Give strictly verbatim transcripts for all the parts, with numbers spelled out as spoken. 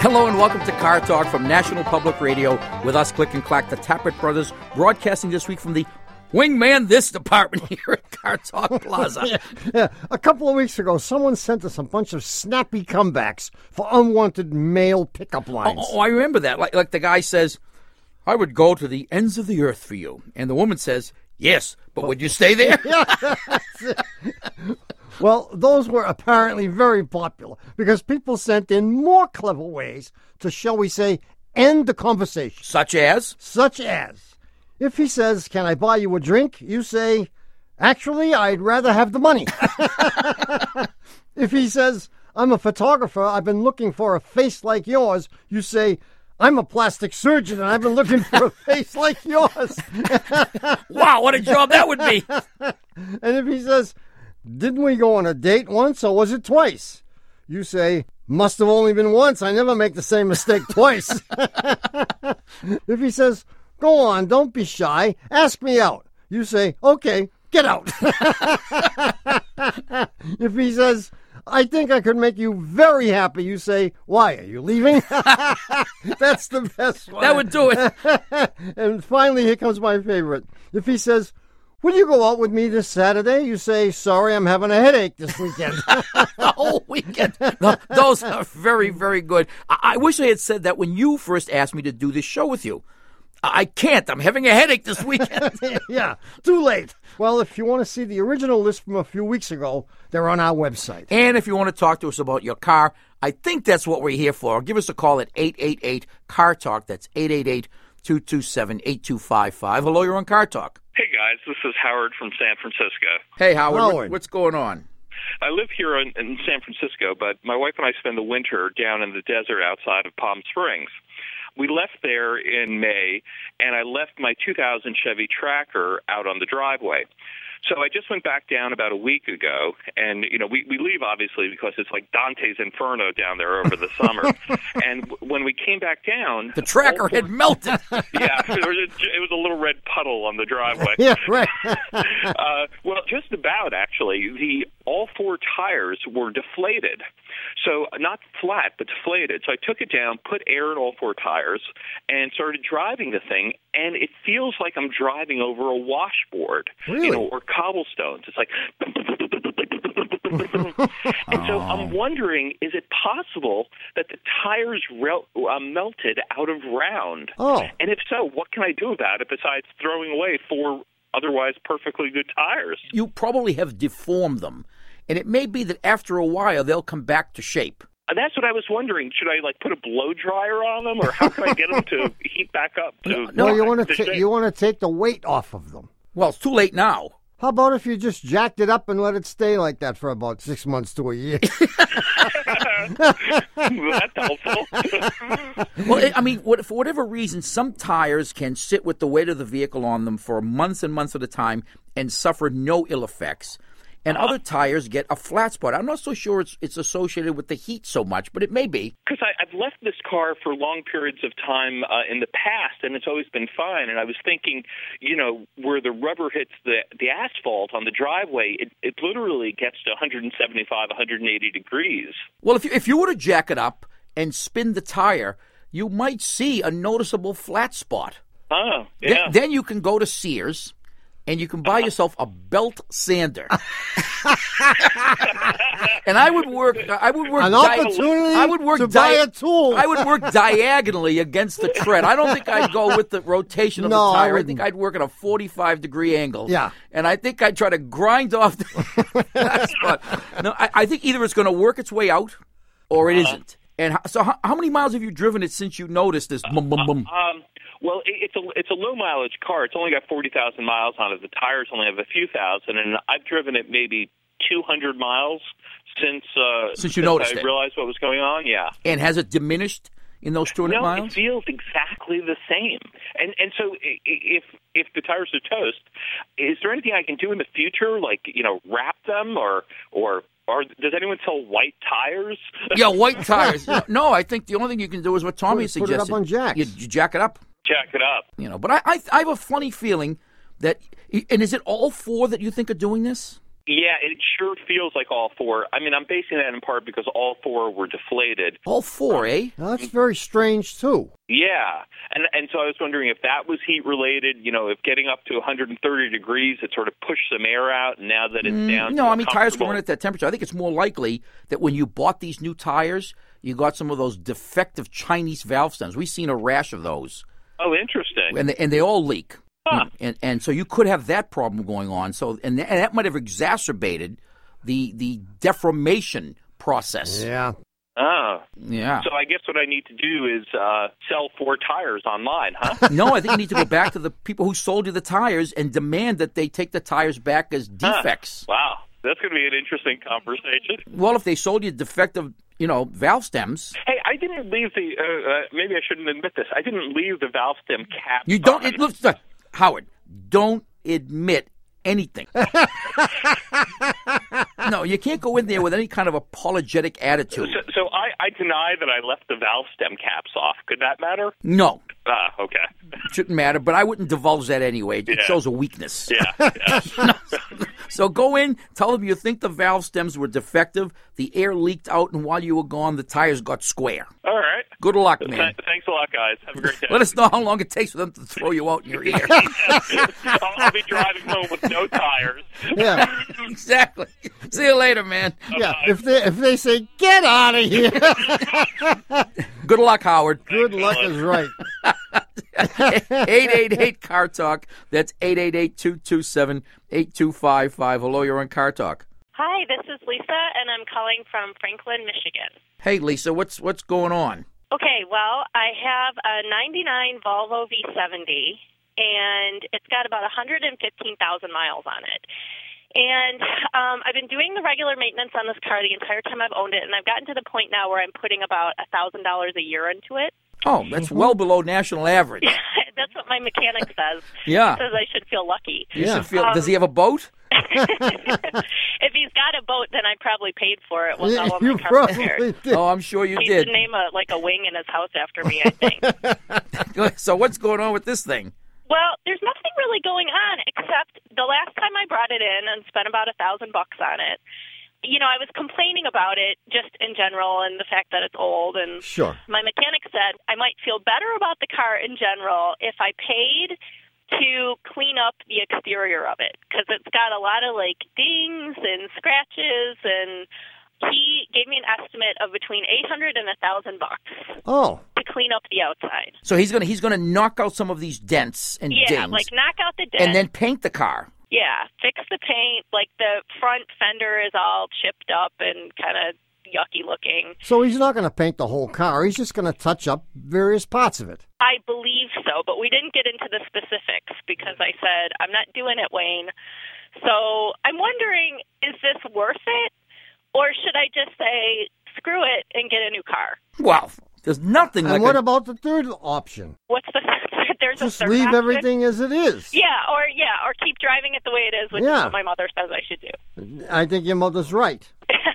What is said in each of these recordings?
Hello and welcome to Car Talk from National Public Radio with us, Click and Clack, the Tappert Brothers, broadcasting this week from the Wingman This department here at Car Talk Plaza. yeah, yeah. A couple of weeks ago, someone sent us a bunch of snappy comebacks for unwanted male pickup lines. Oh, oh, I remember that. Like, like the guy says, I would go to the ends of the earth for you. And the woman says, yes, but would you stay there? Yeah, well, those were apparently very popular because people sent in more clever ways to, shall we say, end the conversation. Such as? Such as, if he says, can I buy you a drink? You say, actually, I'd rather have the money. If he says, I'm a photographer, I've been looking for a face like yours, you say, I'm a plastic surgeon, and I've been looking for a face like yours. Wow, what a job that would be. And if he says, didn't we go on a date once, or was it twice? You say, must have only been once. I never make the same mistake twice. If he says, go on, don't be shy, ask me out. You say, okay, get out. If he says, I think I could make you very happy, you say, why, are you leaving? That's the best one. That would do it. And finally, here comes my favorite. If he says, will you go out with me this Saturday? You say, sorry, I'm having a headache this weekend. The whole weekend. No, those are very, very good. I-, I wish I had said that when you first asked me to do this show with you. I, I can't. I'm having a headache this weekend. Yeah, too late. Well, if you want to see the original list from a few weeks ago, they're on our website. And if you want to talk to us about your car, I think that's what we're here for. Give us a call at eight eight eight, C A R Talk. That's eight eight eight, two two seven, eight two five five. Hello, you're on Car Talk. Hey, guys, this is Howard from San Francisco. Hey, Howard, Howard. What, what's going on? I live here in, in San Francisco, but my wife and I spend the winter down in the desert outside of Palm Springs. We left there in May, and I left my two thousand Chevy Tracker out on the driveway. So I just went back down about a week ago, and, you know, we, we leave, obviously, because it's like Dante's Inferno down there over the summer. And w- when we came back down... The Tracker had melted. Yeah, there was a, it was a little red puddle on the driveway. Yeah, right. uh, well, just about, actually. The all four tires were deflated. So not flat, but deflated. So I took it down, put air in all four tires, and started driving the thing, and it feels like I'm driving over a washboard, really? you know, or cobblestones. It's like... And so I'm wondering, is it possible that the tires rel- uh, melted out of round? Oh. And if so, what can I do about it besides throwing away four otherwise perfectly good tires? You probably have deformed them, and it may be that after a while they'll come back to shape. And that's what I was wondering. Should I like put a blow dryer on them, or how can I get them to heat back up? To No, you want to to ta- you want to take the weight off of them. Well, it's too late now. How about if you just jacked it up and let it stay like that for about six months to a year? That's helpful. Well, I mean, what, for whatever reason, some tires can sit with the weight of the vehicle on them for months and months at a time and suffer no ill effects. And uh-huh. other tires get a flat spot. I'm not so sure it's it's associated with the heat so much, but it may be. Because I've left this car for long periods of time uh, in the past, and it's always been fine. And I was thinking, you know, where the rubber hits the, the asphalt on the driveway, it, it literally gets to one seventy-five, one eighty degrees. Well, if you, if you were to jack it up and spin the tire, you might see a noticeable flat spot. Oh, yeah. Then, then you can go to Sears and you can buy yourself a belt sander. And I would work. I would work. An di- opportunity I would work to di- buy a tool. I would work diagonally against the tread. I don't think I'd go with the rotation of No, the I tire. I, wouldn't. think I'd work at a forty-five degree angle. Yeah. And I think I'd try to grind off the that spot. No, I, I think either it's going to work its way out, or it Uh-huh. isn't. And how, so, how, how many miles have you driven it since you noticed this? Bum, bum, bum? Um, well, it, it's a it's a low mileage car. It's only got forty thousand miles on it. The tires only have a few thousand, and I've driven it maybe two hundred miles since uh, Since you since noticed I it. realized what was going on. Yeah. And has it diminished in those two hundred No, miles? it feels exactly the same. And and so i- i- if if the tires are toast, is there anything I can do in the future, like, you know, wrap them or or or does anyone sell white tires? Yeah, white tires. No, I think the only thing you can do is what Tommy Put- suggested. put it up on jacks. You, you jack it up. Jack it up. You know, but I, I I have a funny feeling that, and is it all four that you think are doing this? Yeah, it sure feels like all four. I mean, I'm basing that in part because all four were deflated. All four, eh? Now, that's very strange, too. Yeah, and and so I was wondering if that was heat related. You know, if getting up to one hundred thirty degrees, it sort of pushed some air out, and now that it's Mm, down. no, to I mean tires can comfortable- run at that temperature. I think it's more likely that when you bought these new tires, you got some of those defective Chinese valve stems. We've seen a rash of those, Oh, interesting. and they, and they all leak. Huh. And and so you could have that problem going on. So and, and that might have exacerbated the the deformation process. Yeah. Oh, Yeah. so I guess what I need to do is uh, sell four tires online, huh? No, I think you need to go back to the people who sold you the tires and demand that they take the tires back as defects. Wow, that's going to be an interesting conversation. Well, if they sold you defective, you know, valve stems, Hey, I didn't leave the. Uh, uh, maybe I shouldn't admit this. I didn't leave the valve stem cap. you don't. on. It, look, uh, Howard, don't admit anything. No, you can't go in there with any kind of apologetic attitude. So, so I, I deny that I left the valve stem caps off. Could that matter? No, Ah, okay. shouldn't matter. But I wouldn't divulge that anyway. It Yeah. shows a weakness. Yeah. yeah. So go in, tell them you think the valve stems were defective, the air leaked out, and while you were gone, the tires got square. All right. Good luck, man. Th- thanks a lot, guys. Have a great day. Let us know how long it takes for them to throw you out in your ear. I'll, I'll be driving home with no tires. Yeah. Exactly. See you later, man. Yeah. If they if they say, get out of here, Good luck, Howard. good luck is right. eight eight eight, C A R Talk. That's eight eight eight, two two seven, eight two five five. Hello, you're on C A R Talk. Hi, this is Lisa, and I'm calling from Franklin, Michigan. Hey, Lisa, what's what's going on? Okay, well, I have a ninety-nine Volvo V seventy, and it's got about one hundred fifteen thousand miles on it. And um, I've been doing the regular maintenance on this car the entire time I've owned it, and I've gotten to the point now where I'm putting about one thousand dollars a year into it. Oh, that's well below national average. That's what my mechanic says. Yeah. He says I should feel lucky. You Yeah. should feel. Does he have a boat? If he's got a boat, then I probably paid for it with all of You my car repairs. probably did. Oh, I'm sure you He did. should name a like a wing in his house after me, I think. So what's going on with this thing? Well, there's nothing really going on except the last time I brought it in and spent about a thousand bucks on it. You know, I was complaining about it just in general and the fact that it's old. And Sure. my mechanic said I might feel better about the car in general if I paid to clean up the exterior of it because it's got a lot of like dings and scratches, and he gave me an estimate of between eight hundred and a thousand bucks Oh. to clean up the outside. So he's gonna he's gonna knock out some of these dents and Yeah, dings, like knock out the dent. and then paint the car. Yeah, fix the paint. Like the front fender is all chipped up and kind of yucky looking. So he's not going to paint the whole car. He's just going to touch up various parts of it. I believe so, but we didn't get into the specifics because I said, I'm not doing it, Wayne. So I'm wondering, is this worth it? Or should I just say, screw it and get a new car? Well, there's nothing And like what a, about the third option? What's the there's Just a third leave option? everything as it is. Yeah, or yeah, or keep driving it the way it is, which Yeah. is what my mother says I should do. I think your mother's right.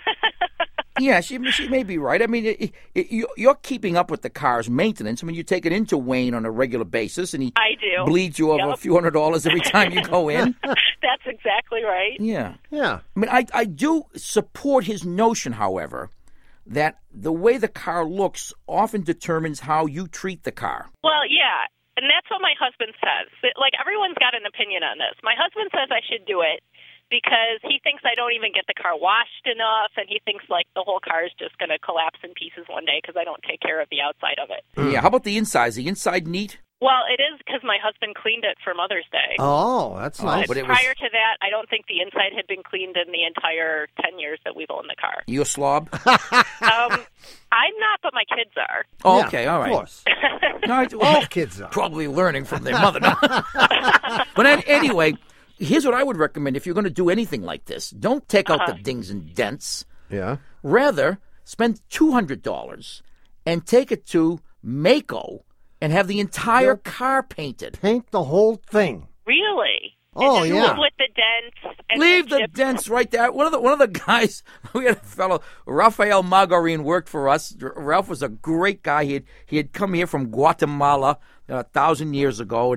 Yeah, she she may be right. I mean, it, it, you- you're keeping up with the car's maintenance. I mean, you take it into Wayne on a regular basis, and he I do. bleeds you over Yep. a few hundred dollars every time you go in. That's exactly right. Yeah. Yeah. I mean, I, I do support his notion, however, that the way the car looks often determines how you treat the car. Well, yeah, and that's what my husband says. Like, everyone's got an opinion on this. My husband says I should do it because he thinks I don't even get the car washed enough, and he thinks, like, the whole car is just going to collapse in pieces one day because I don't take care of the outside of it. Yeah. How about the inside? Is the inside neat? Well, it is because my husband cleaned it for Mother's Day. Oh, that's nice. but it was- Prior to that, I don't think the inside had been cleaned in the entire ten years that we've owned the car. You a slob? Um, I'm not, but my kids are. Oh, Yeah, okay, all right. Of course. All right, well, All kids are. probably learning from their mother. No. But an- anyway, here's what I would recommend if you're going to do anything like this. Don't take out Uh-huh. the dings and dents. Yeah. Rather, spend two hundred dollars and take it to Maaco and have the entire Yep. car painted. Paint the whole thing. Really? Oh, and just yeah. live with the dents. And Leave then the chip- dents right there. One of the one of the guys, we had a fellow, Rafael Margarin, worked for us. Ralph was a great guy. He had he had come here from Guatemala uh, a thousand years ago, and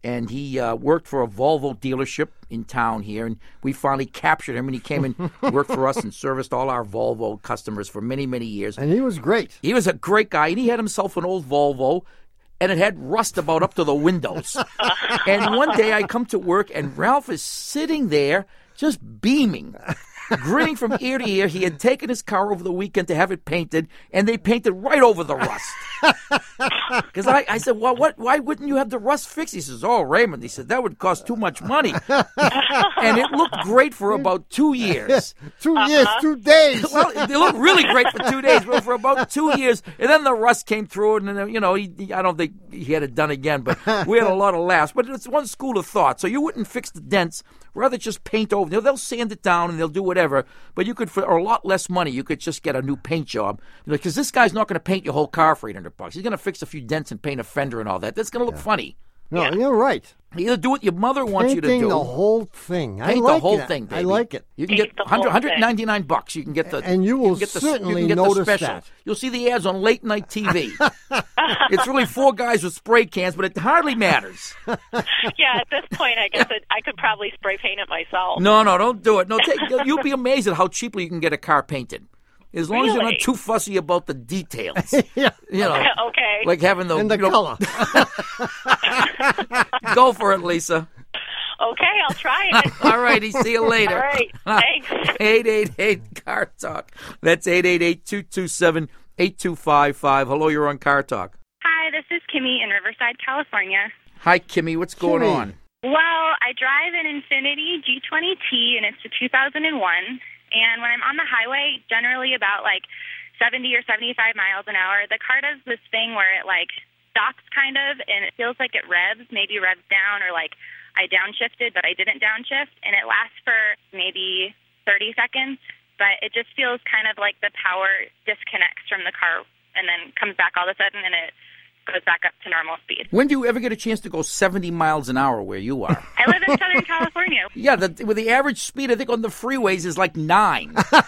and he uh, worked for a Volvo dealership in town here, and we finally captured him, and he came and worked for us and serviced all our Volvo customers for many, many years. And he was great. He was a great guy, and he had himself an old Volvo, and it had rust about up to the windows. And one day I come to work, and Ralph is sitting there just beaming, grinning from ear to ear. He had taken his car over the weekend to have it painted, and they painted right over the rust. Because I, I said, well, what? Why wouldn't you have the rust fixed? He says, oh, Raymond, he said, that would cost too much money. And it looked great for about two years. Two years, two days. Well, it looked really great for two days, but for about two years, and then the rust came through, and then, you know, he, he, I don't think he had it done again, but we had a lot of laughs. But it's one school of thought. So you wouldn't fix the dents, rather just paint over. You know, they'll sand it down and they'll do whatever, but you could, for a lot less money, you could just get a new paint job. Because this guy's not going to paint your whole car for eight hundred bucks. He's going to fix a few dents and paint a fender and all that. That's going to look Yeah. funny. No, Yeah. you're right. Either do what your mother wants you to Painting do. the whole thing. I Paint like the whole that. thing, baby. I like it. You can Paint get the one hundred, whole one hundred ninety-nine bucks. You can get the And you will can get the, certainly you can get notice the special. that. You'll see the ads on late night T V. It's really four guys with spray cans, but it hardly matters. Yeah, at this point, I guess it, I could probably spray paint it myself. No, no, don't do it. No, take, you'll be amazed at how cheaply you can get a car painted. As long as you're not Really? too fussy about the details. Yeah. You know, Okay. like having the, And the you know, color. Go for it, Lisa. Okay, I'll try it. All righty, see you later. All right, thanks. eight eight eight Car Talk. That's eight eight eight, two two seven, eight two five five. Hello, you're on Car Talk. Hi, this is Kimmy in Riverside, California. Hi, Kimmy. What's going Kimmy. on? Well, I drive an Infiniti G twenty T, and it's a two thousand one. And when I'm on the highway, generally about like seventy or seventy-five miles an hour, the car does this thing where it like stops kind of, and it feels like it revs, maybe revs down, or like I downshifted, but I didn't downshift, and it lasts for maybe thirty seconds. But it just feels kind of like the power disconnects from the car and then comes back all of a sudden, and it goes back up to normal speed. When do you ever get a chance to go seventy miles an hour where you are? I live in Southern California. Yeah, the, with the average speed, I think, on the freeways is like nine.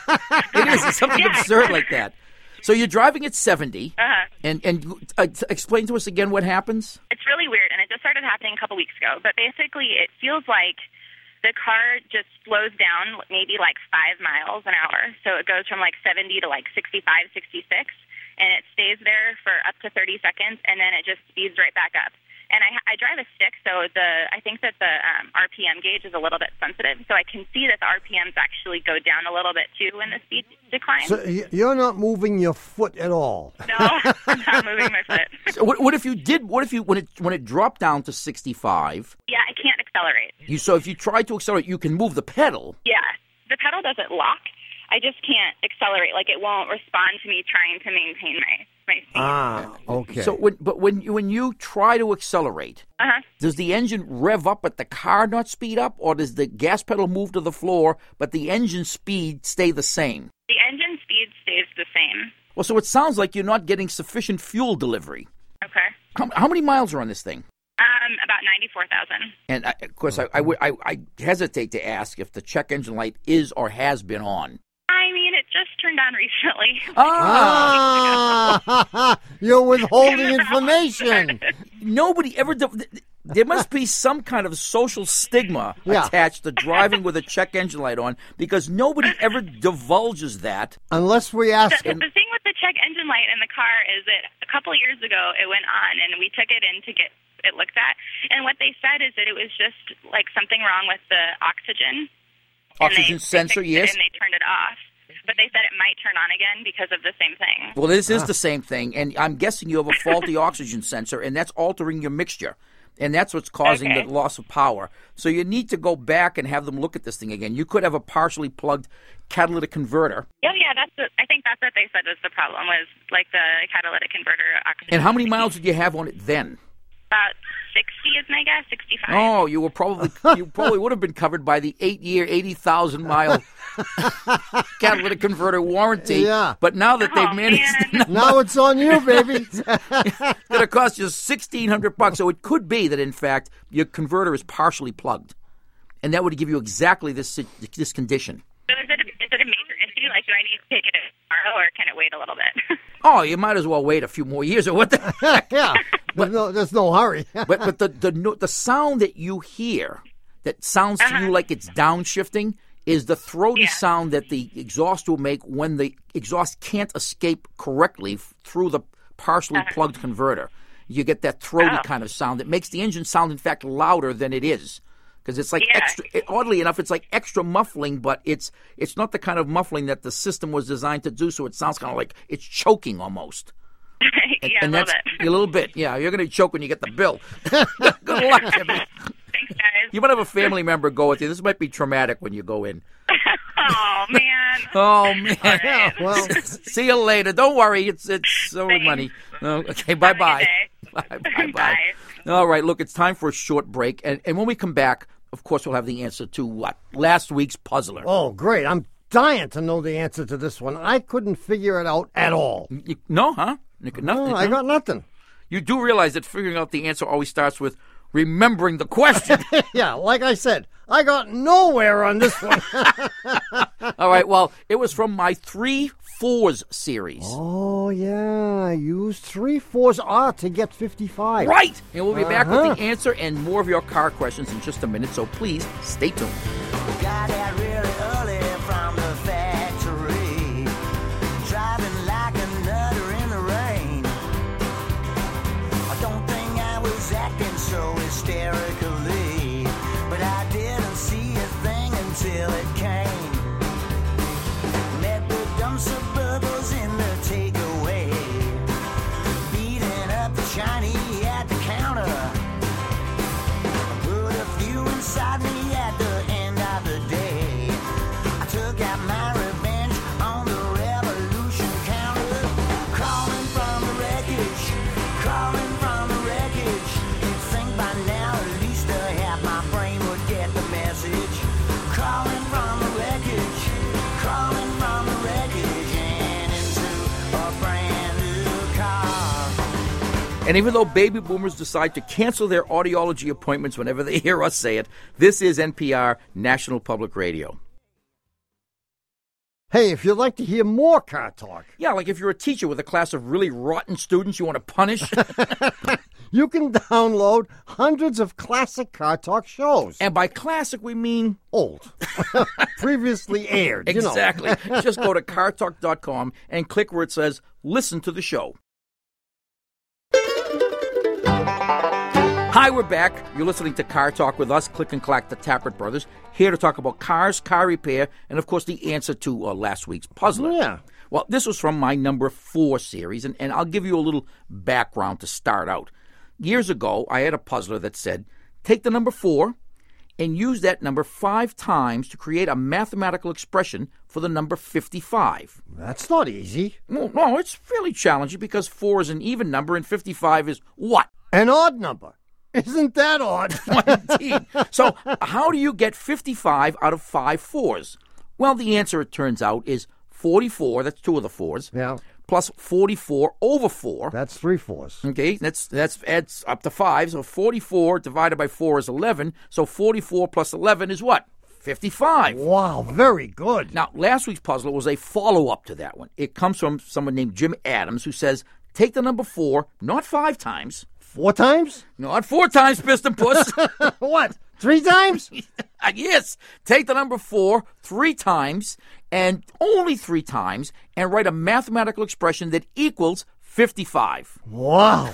It is. It's something Yeah. absurd like that. So you're driving at seventy, Uh-huh. and, and uh, t- explain to us again what happens. It's really weird, and it just started happening a couple weeks ago. But basically, it feels like the car just slows down maybe like five miles an hour. So it goes from like seventy to like sixty-five, sixty-six, and it stays there for up to thirty seconds, and then it just speeds right back up. And I, I drive a stick, so the I think that the um, R P M gauge is a little bit sensitive, so I can see that the R P Ms actually go down a little bit too when the speed declines. So y- you're not moving your foot at all. No, I'm not moving my foot. So what, what if you did? What if you when it when it dropped down to sixty-five? Yeah, I can't accelerate. You so if you try to accelerate, you can move the pedal. Yeah, the pedal doesn't lock. I just can't accelerate. Like, it won't respond to me trying to maintain my, my speed. Ah, okay. So when but when you, when you try to accelerate, Uh-huh. does the engine rev up but the car not speed up, or does the gas pedal move to the floor but the engine speed stay the same? The engine speed stays the same. Well, so it sounds like you're not getting sufficient fuel delivery. Okay. How, how many miles are on this thing? Um, about ninety-four thousand. And I, of course, I, I, would- I, I hesitate to ask if the check engine light is or has been on. I mean, it just turned on recently. Ah, Ah, you're withholding information. nobody ever. De- there must be some kind of social stigma Yeah. attached to driving with a check engine light on, because nobody ever divulges that. Unless we ask The, him. the thing with the check engine light in the car is that a couple of years ago it went on, and we took it in to get it looked at. And what they said is that it was just like something wrong with the oxygen. And Oxygen they, sensor, they fixed yes. it and they turned it off. But they said it might turn on again because of the same thing. Well, this is the same thing, and I'm guessing you have a faulty oxygen sensor, and that's altering your mixture. And that's what's causing Okay. the loss of power. So you need to go back and have them look at this thing again. You could have a partially plugged catalytic converter. Yeah, yeah, that's. The, I think that's what they said was the problem, was like the catalytic converter oxygen. And how many miles did you have on it then? About sixty is my guess, sixty-five. Oh, you were probably you probably would have been covered by the eight-year, eighty thousand mile catalytic converter warranty. Yeah. But now that they've Oh, managed, man. Now it's on you, baby. it's going to cost you sixteen hundred bucks. So it could be that in fact your converter is partially plugged, and that would give you exactly this this condition. So is it, a, is it a major issue? Like, do I need to take it tomorrow, or can it wait a little bit? Oh, you might as well wait a few more years, or what the heck? Yeah. there's, no, there's no hurry. but but the, the no- the sound that you hear that sounds to Uh-huh. you like it's downshifting is the throaty Yeah. sound that the exhaust will make when the exhaust can't escape correctly f- through the partially Uh-huh. plugged converter. You get that throaty Oh. kind of sound that makes the engine sound, in fact, louder than it is. Because it's like Yeah. extra, it, oddly enough, it's like extra muffling, but it's it's not the kind of muffling that the system was designed to do. So it sounds kind of like it's choking almost. And, yeah, and a little that's bit. a little bit. Yeah, you're going to choke when you get the bill. Good luck, Timmy. Thanks, guys. You might have a family member go with you. This might be traumatic when you go in. Oh, man. Oh man. Yeah, well, See you later. Don't worry. It's it's only money. Oh, okay. Bye bye. day. Bye bye bye. Bye. All right. Look, it's time for a short break, and and when we come back, of course, we'll have the answer to what last week's puzzler. oh, great. I'm dying to know the answer to this one. I couldn't figure it out at all. You- no, huh? You- Nothing. No, I huh? got nothing. You do realize that figuring out the answer always starts with remembering the question. Yeah, like I said, I got nowhere on this one. All right. Well, it was from my three fours series. Oh, yeah. I used three fours R to get fifty-five. Right. And we'll be back Uh-huh. with the answer and more of your car questions in just a minute. So please stay tuned. Got out really early from the factory, driving like a nutter in the rain. I don't think I was acting so hysterically, but I didn't see a thing until it came. Met the dumb suburbans in the takeaway, beating up the Chinese at the counter. Put a few inside me at the end of the day. I took out my revenge on the revolution counter. Crawling from the wreckage, crawling from the wreckage. You'd think by now at least a half my brain would get the message. Crawling from the wreckage, crawling from the wreckage and into a brand new car. And even though baby boomers decide to cancel their audiology appointments whenever they hear us say it, this is N P R, National Public Radio. Hey, if you'd like to hear more car talk, Yeah, like if you're a teacher with a class of really rotten students you want to punish. you can download hundreds of classic car talk shows. And by classic, we mean Old. Previously aired, you know. exactly. Just go to car talk dot com and click where it says listen to the show. Hi, we're back. You're listening to Car Talk with us, Click and Clack, the Tappert Brothers, here to talk about cars, car repair, and of course the answer to uh, last week's puzzler. Yeah. Well, this was from my number four series, and, and I'll give you a little background to start out. Years ago, I had a puzzler that said, take the number four and use that number five times to create a mathematical expression for the number fifty-five. That's not easy. No, no, it's fairly challenging because four is an even number and fifty-five is what? An odd number. Isn't that odd? Indeed. So how do you get fifty-five out of five fours? Well, the answer, it turns out, is forty-four, that's two of the fours, Yeah. plus forty-four over four. That's three fours. Okay, that's that's adds up to five. So forty-four divided by four is eleven. So forty-four plus eleven is what? fifty-five. Wow, very good. Now, last week's puzzle was a follow-up to that one. It comes from someone named Jim Adams, who says, take the number four, not five times, Four times? not four times, Piston Puss. What? Three times? Yes, take the number four three times, and only three times, and write a mathematical expression that equals fifty-five. Wow.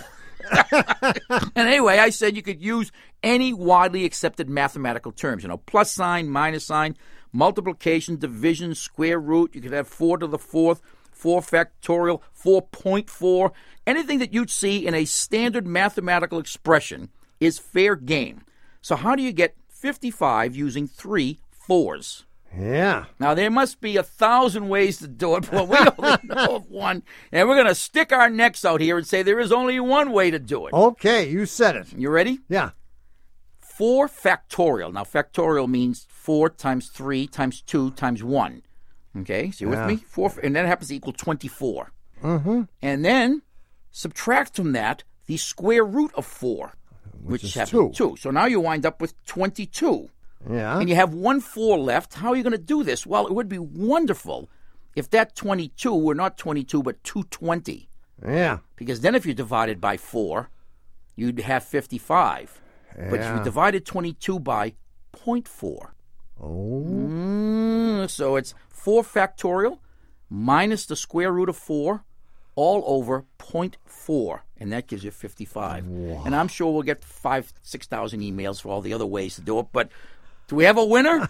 And anyway, I said you could use any widely accepted mathematical terms, you know, plus sign, minus sign, multiplication, division, square root. You could have four to the fourth, four factorial, four point four. Anything that you'd see in a standard mathematical expression is fair game. So how do you get fifty-five using three fours? Yeah. Now, there must be a thousand ways to do it, but we only know of one. And we're going to stick our necks out here and say there is only one way to do it. Okay, you said it. You ready? Yeah. four factorial. Now, factorial means four times three times two times one. Okay, so you Yeah. with me? Four, and that happens to equal twenty-four. Mm-hmm. And then subtract from that the square root of four, which, is happens two. two. So now you wind up with twenty-two. Yeah. And you have one four left. How are you going to do this? Well, it would be wonderful if that twenty-two were not twenty-two, but two hundred twenty. Yeah. Because then if you divide it by four, you'd have fifty-five. But if Yeah. you divided twenty-two by zero point four. Oh. Mm, so it's four factorial minus the square root of four all over zero point four, and that gives you fifty-five. And I'm sure we'll get five, six thousand emails for all the other ways to do it. But do we have a winner?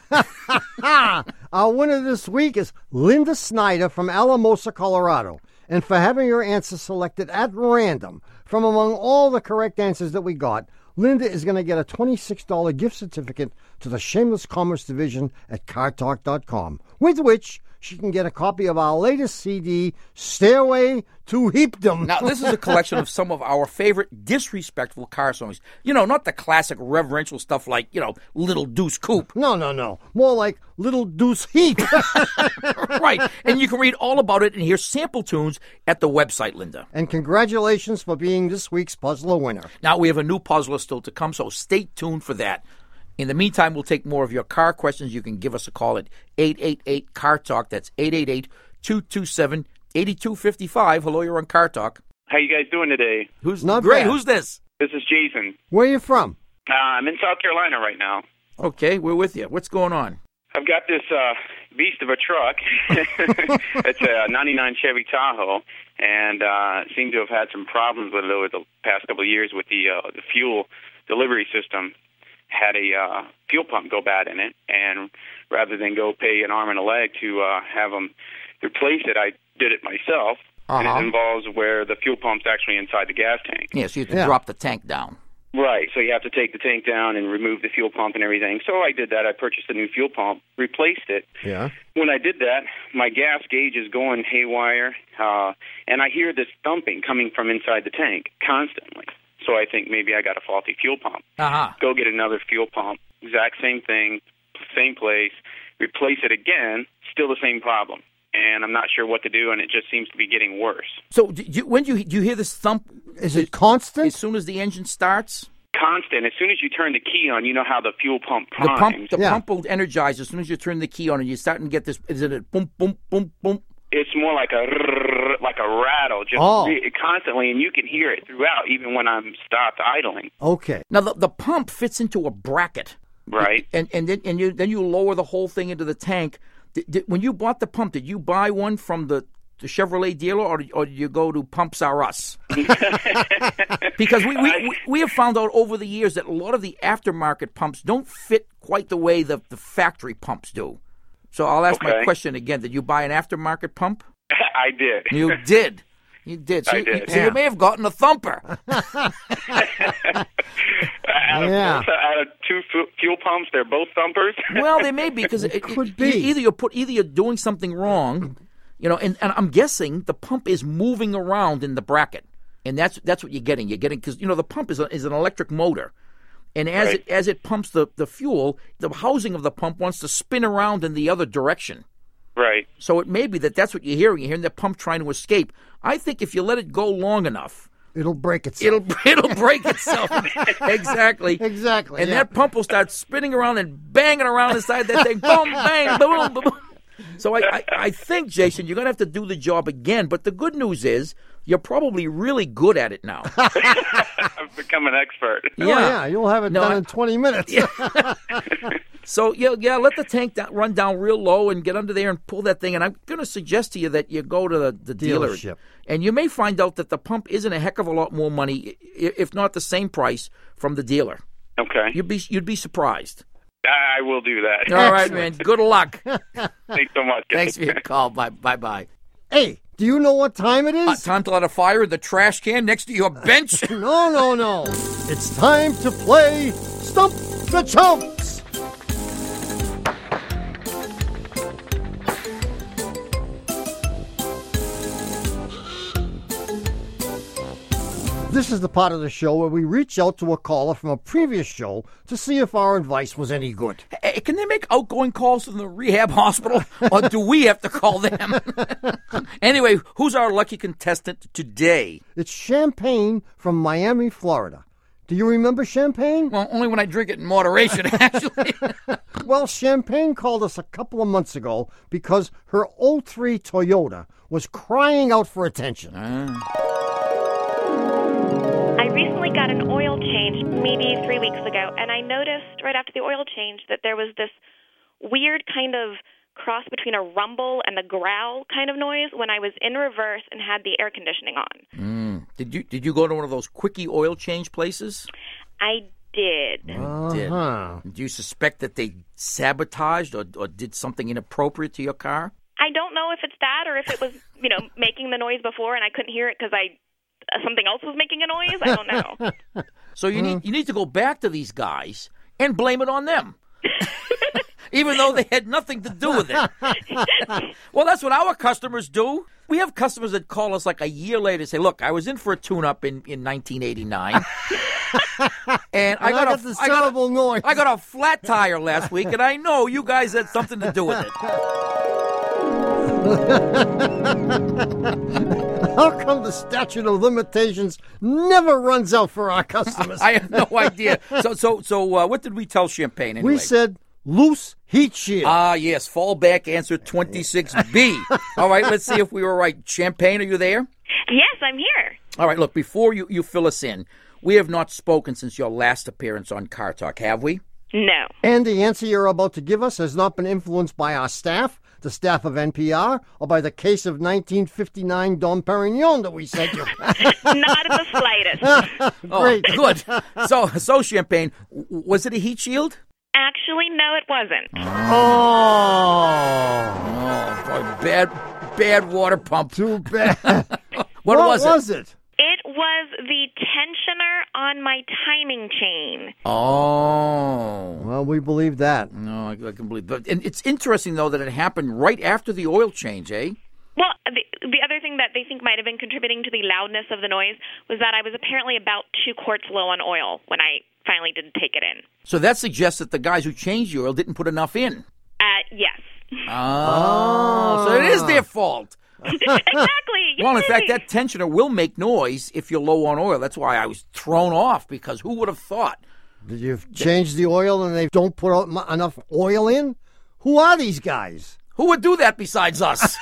Our winner this week is Linda Snyder from Alamosa, Colorado. And for having her answer selected at random from among all the correct answers that we got, Linda is going to get a twenty-six dollars gift certificate to the Shameless Commerce Division at car talk dot com, with which she can get a copy of our latest C D, Stairway to Heapdom. Now, this is a collection of some of our favorite disrespectful car songs. You know, not the classic reverential stuff like, you know, Little Deuce Coupe. No, no, no. More like Little Deuce Heap. Right. And you can read all about it and hear sample tunes at the website, Linda. And congratulations for being this week's puzzler winner. Now, we have a new puzzler still to come, so stay tuned for that. In the meantime, we'll take more of your car questions. You can give us a call at eight eight eight, car talk. That's eight eight eight, two two seven, eight two five five. Hello, you're on Car Talk. How you guys doing today? Who's Not great? bad. Who's this? This is Jason. Where are you from? Uh, I'm in South Carolina right now. Okay, we're with you. What's going on? I've got this uh, beast of a truck. It's a ninety-nine Chevy Tahoe, and uh, seem to have had some problems with it over the past couple of years with the uh, the fuel delivery system. Had a uh, fuel pump go bad in it, and rather than go pay an arm and a leg to uh, have them replace it, I did it myself. And Uh-huh. it involves where the fuel pump's actually inside the gas tank. Yeah, so you have to Yeah. drop the tank down. Right, so you have to take the tank down and remove the fuel pump and everything. So I did that. I purchased a new fuel pump, replaced it. Yeah. When I did that, my gas gauge is going haywire, uh, and I hear this thumping coming from inside the tank constantly. So I think maybe I got a faulty fuel pump. Uh-huh. Go get another fuel pump, exact same thing, same place, replace it again, still the same problem. And I'm not sure what to do, and it just seems to be getting worse. So do you, when do you, do you hear this thump Is it constant? as soon as the engine starts? Constant. As soon as you turn the key on, you know how the fuel pump The primes. pump, the Yeah. pump will energize as soon as you turn the key on, and you're starting to get this. Is it a boom, boom, boom, boom? It's more like a rrrr, like a rattle, just Oh. re- constantly, and you can hear it throughout, even when I'm stopped idling. Okay. Now the, the pump fits into a bracket, Right? and and then and you then you lower the whole thing into the tank. Did, did, when you bought the pump, did you buy one from the, the Chevrolet dealer, or, or did you go to Pumps R Us? Because we, we, we, we have found out over the years that a lot of the aftermarket pumps don't fit quite the way the, the factory pumps do. So I'll ask my Okay. question again. Did you buy an aftermarket pump? I did. You did. You did. So, I you- did. so Yeah. you may have gotten a thumper. out, of, Yeah. out of two fu- fuel pumps, they're both thumpers. Well, they may be because it, could it- be. Either you're put either you're doing something wrong, you know, and, and I'm guessing the pump is moving around in the bracket, and that's that's what you're getting. You're getting because you know the pump is a, is an electric motor, and as Right. it as it pumps the, the fuel, the housing of the pump wants to spin around in the other direction. Right. So it may be that that's what you're hearing. You're hearing the pump trying to escape. I think if you let it go long enough, It'll break itself. it'll it'll break itself. Exactly. Exactly. And yeah. that pump will start spinning around and banging around inside that thing. Boom, bang, boom, boom. So I, I, I think, Jason, you're going to have to do the job again. But the good news is you're probably really good at it now. I've become an expert. Oh, yeah, you'll have it No, done I- in twenty minutes. So, yeah, yeah, let the tank down, run down real low and get under there and pull that thing. And I'm going to suggest to you that you go to the, the dealer. Dealership. And you may find out that the pump isn't a heck of a lot more money, i- if not the same price, from the dealer. Okay. You'd be, you'd be surprised. I will do that. All right, man. Good luck. Thanks so much. guys. Thanks for your call. Bye, bye, bye. Hey, do you know what time it Uh, is? time to light a fire in the trash can next to your bench. No, no, no. It's time to play Stump the Chumps. This is the part of the show where we reach out to a caller from a previous show to see if our advice was any good. Hey, can they make outgoing calls from the rehab hospital, or do we have to call them? Anyway, who's our lucky contestant today? It's Champagne from Miami, Florida. Do you remember Champagne? Well, only when I drink it in moderation, actually. Well, Champagne called us a couple of months ago because her oh three Toyota was crying out for attention. I I recently got an oil change maybe three weeks ago, and I noticed right after the oil change that there was this weird kind of cross between a rumble and a growl kind of noise when I was in reverse and had the air conditioning on. Mm. Did you did you go to one of those quickie oil change places? I did. Uh-huh. Did. Do you suspect that they sabotaged or, or did something inappropriate to your car? I don't know if it's that or if it was, you know, making the noise before and I couldn't hear it because I something else was making a noise. I don't know. So you need you need to go back to these guys and blame it on them. Even though they had nothing to do with it. Well, that's what our customers do. We have customers that call us like a year later and say, look, I was in for a tune-up in, in nineteen eighty-nine. and I And got, I a, got this I got terrible a, noise. I got a flat tire last week, and I know you guys had something to do with it. How come the statute of limitations never runs out for our customers? I have no idea. So, so, so, uh, what did we tell Champagne anyway? We said loose heat shield. Ah, yes, fallback answer twenty-six B. All right, let's see if we were right. Champagne, are you there? Yes, I'm here. All right, look, before you, you fill us in, we have not spoken since your last appearance on Car Talk, have we? No. And the answer you're about to give us has not been influenced by our staff, the staff of N P R, or by the case of nineteen fifty-nine Dom Perignon that we sent you. Not in the slightest. Great. Oh, good. So, so Champagne, w- was it a heat shield? Actually, no, it wasn't. Oh, Oh, boy, bad, bad water pump. too bad. What, was, was it? it? It was the tensioner on my timing chain. Oh. Well, we believe that. No, I, I can believe that. And it's interesting, though, that it happened right after the oil change, eh? Well, the, the other thing that they think might have been contributing to the loudness of the noise was that I was apparently about two quarts low on oil when I finally did take it in. So that suggests that the guys who changed the oil didn't put enough in. Uh, yes. Oh, so it is their fault. Exactly. Well, in fact, Yay! that tensioner will make noise if you're low on oil. That's why I was thrown off, because who would have thought? Did you change the oil and they don't put out mu- enough oil in? Who are these guys? Who would do that besides us?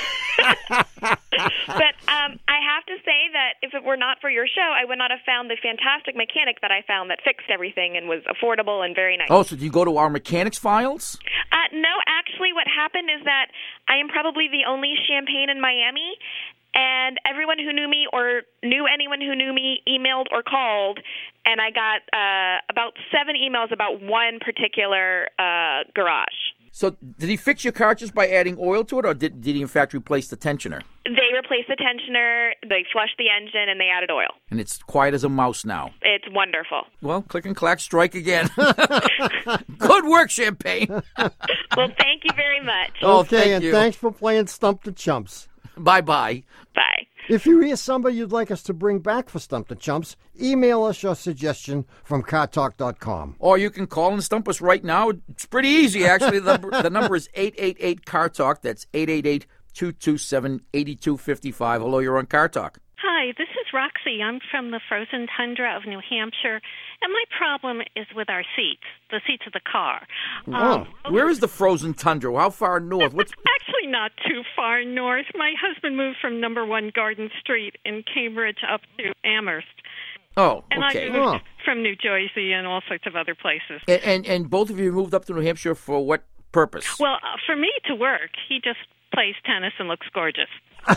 But um, I have to say that if it were not for your show, I would not have found the fantastic mechanic that I found that fixed everything and was affordable and very nice. Oh, so do you go to our mechanics files? Uh, no, actually, what happened is that I am probably the only Champagne in Miami, and everyone who knew me or knew anyone who knew me emailed or called, and I got uh, about seven emails about one particular uh, garage. So did he fix your car just by adding oil to it, or did, did he, in fact, replace the tensioner? They replaced the tensioner, they flushed the engine, and they added oil. And it's quiet as a mouse now. It's wonderful. Well, click and clack, strike again. Good work, Champagne. Well, thank you very much. Oh, okay, thank and you. thanks for playing Stump the Chumps. Bye-bye. Bye. If you hear somebody you'd like us to bring back for Stump the Chumps, email us your suggestion from car talk dot com. Or you can call and stump us right now. It's pretty easy, actually. The number, the number is eight eight eight, C A R Talk. That's eight eight eight, two two seven, eight two five five. Hello, you're on Car Talk. Hi, this is Roxy. I'm from the frozen tundra of New Hampshire, and my problem is with our seats, the seats of the car. Oh, Where is the frozen tundra? How far north? What's Actually, not too far north. My husband moved from number one Garden Street in Cambridge up to Amherst, Oh, and okay. I moved Oh. from New Jersey and all sorts of other plaplaces. And, and and both of you moved up to New Hampshire for what purpose? Well, uh, for me to work, he just plays tennis and looks gorgeous.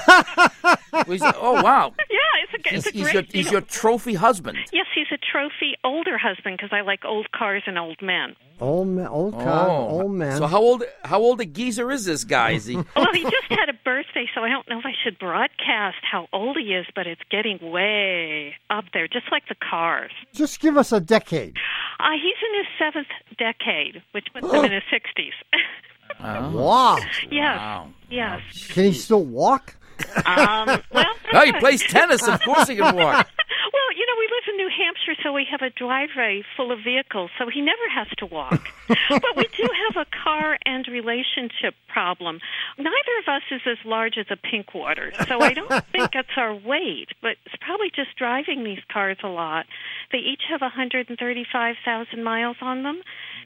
He's- oh, wow. Yeah, it's a, He's, it's a he's great your, he's deal. your trophy husband. Yes, he's a trophy older husband because I like old cars and old men. old man, old car, Oh. old man. So how old how old a geezer is this guy? Is he? Well, he just had a birthday, so I don't know if I should broadcast how old he is, but it's getting way up there, just like the cars. Just give us a decade. Uh, he's in his seventh decade, which puts him in his sixties. Wow. Yes, Wow. yes. Can he still walk? Um, well, Oh, he plays tennis. Of course he can walk. well, you know, we live in New Hampshire, so we have a driveway full of vehicles, so he never has to walk. But we do have a car and relationship problem. Neither of us is as large as a pink water, so I don't think it's our weight, but it's probably just driving these cars a lot. They each have one hundred thirty-five thousand miles on them,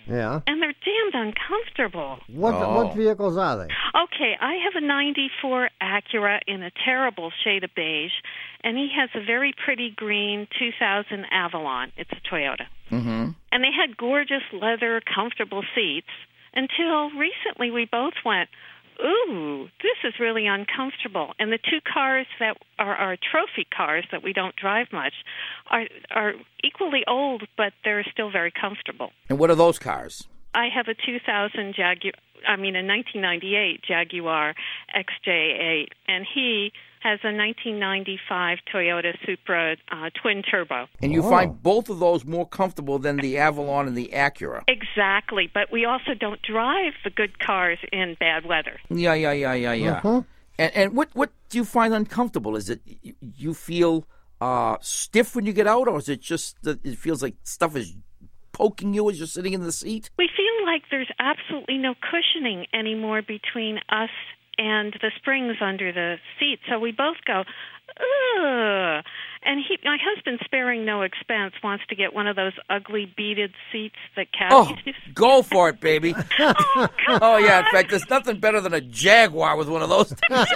Yeah. and they're damned uncomfortable. What Oh. what vehicles are they? Okay, I have a ninety-four Acura in a terrible shade of beige, and he has a very pretty green two thousand Avalon. It's a Toyota. Mm-hmm. And they had gorgeous leather, comfortable seats until recently we both went, ooh, this is really uncomfortable. And the two cars that are our trophy cars that we don't drive much are are equally old, but they're still very comfortable. And what are those cars? I have a two thousand Jaguar, I mean a nineteen ninety-eight Jaguar X J eight, and he has a nineteen ninety-five Toyota Supra uh, twin turbo. And you Oh. find both of those more comfortable than the Avalon and the Acura. Exactly, but we also don't drive the good cars in bad weather. Yeah, yeah, yeah, yeah, yeah. Uh-huh. And and what what do you find uncomfortable? Is it you, you feel uh, stiff when you get out, or is it just that it feels like stuff is poking you as you're sitting in the seat? We feel like there's absolutely no cushioning anymore between us and the springs under the seat. So we both go, ugh. And he, my husband, sparing no expense, wants to get one of those ugly beaded seats that Oh, caddies use. go for it, baby. Oh, come Oh, yeah. In on. fact, there's nothing better than a Jaguar with one of those things.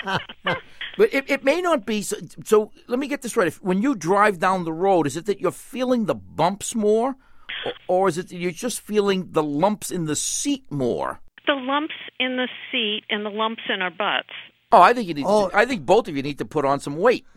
But it, it may not be. So, so let me get this right. If, when you drive down the road, is it that you're feeling the bumps more? Or, or is it that you're just feeling the lumps in the seat more? The lumps in the seat and the lumps in our butts. Oh, I think you need. Oh. To, I think both of you need to put on some weight.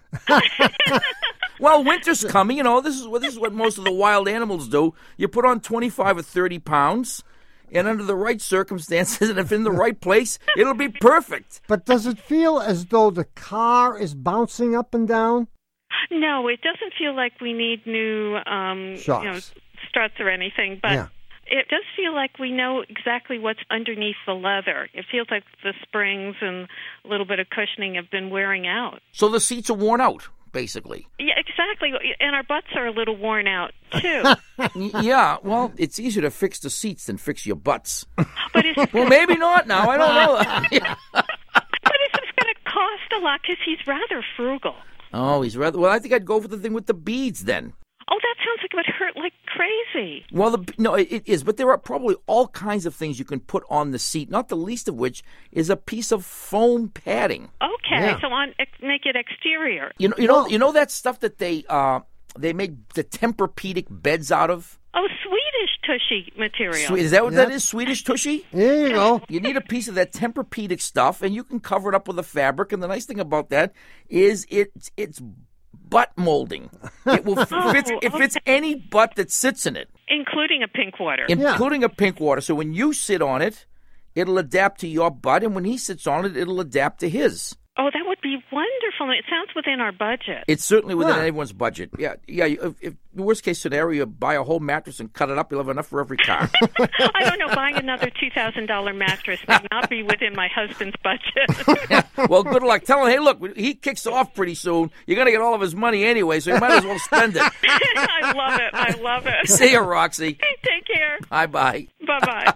Well, winter's coming. You know, this is what this is what most of the wild animals do. You put on twenty-five or thirty pounds, and under the right circumstances, and if in the right place, it'll be perfect. But does it feel as though the car is bouncing up and down? No, it doesn't feel like we need new um, Shocks. you know, struts or anything, but Yeah. it does feel like we know exactly what's underneath the leather. It feels like the springs and a little bit of cushioning have been wearing out. So the seats are worn out, basically. Yeah, exactly. And our butts are a little worn out, too. Y- yeah. Well, it's easier to fix the seats than fix your butts. But is, Well, maybe not now. I don't know. but is this going to cost a lot? Because he's rather frugal. Oh, he's rather. Well, I think I'd go for the thing with the beads then. Oh, that sounds like it would hurt like crazy. Well, the, no, it, it is, but there are probably all kinds of things you can put on the seat. Not the least of which is a piece of foam padding. Okay, Yeah. so on ex- make it exterior. You know, you know, you know that stuff that they uh, they make the Tempur-Pedic beds out of. Oh, Swedish tushy material. Swe- Is that what that Yep. is? Swedish tushy? There you go. You need a piece of that Tempur-Pedic stuff, and you can cover it up with a fabric. And the nice thing about that is it it's butt molding. It will Oh, fit. It fits any butt that sits in it, Including a pink water. Yeah. including a pink water. So when you sit on it, it'll adapt to your butt, and when he sits on it, it'll adapt to his. Oh, that would be wonderful. It sounds within our budget. It's certainly within Huh. anyone's budget. Yeah, yeah. If, if the worst case senorio, you buy a whole mattress and cut it up, you'll have enough for every car. I don't know, buying another two thousand dollars mattress may not be within my husband's budget. Well, good luck. Tell him, hey, look, he kicks off pretty soon. You're going to get all of his money anyway, so you might as well spend it. I love it. I love it. See you, Roxy. Take care. Bye-bye. Bye-bye.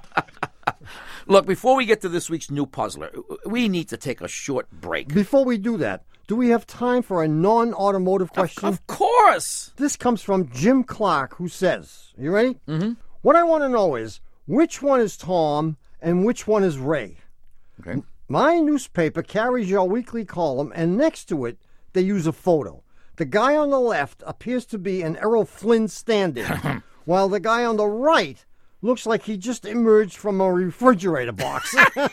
Look, before we get to this week's new puzzler, we need to take a short break. Before we do that, do we have time for a non-automotive question? Of course. This comes from Jim Clark, who says, you ready? Mm-hmm. What I want to know is, which one is Tom and which one is Ray? Okay. My newspaper carries your weekly column, and next to it, they use a photo. The guy on the left appears to be an Errol Flynn stand-in, while the guy on the right looks like he just emerged from a refrigerator box.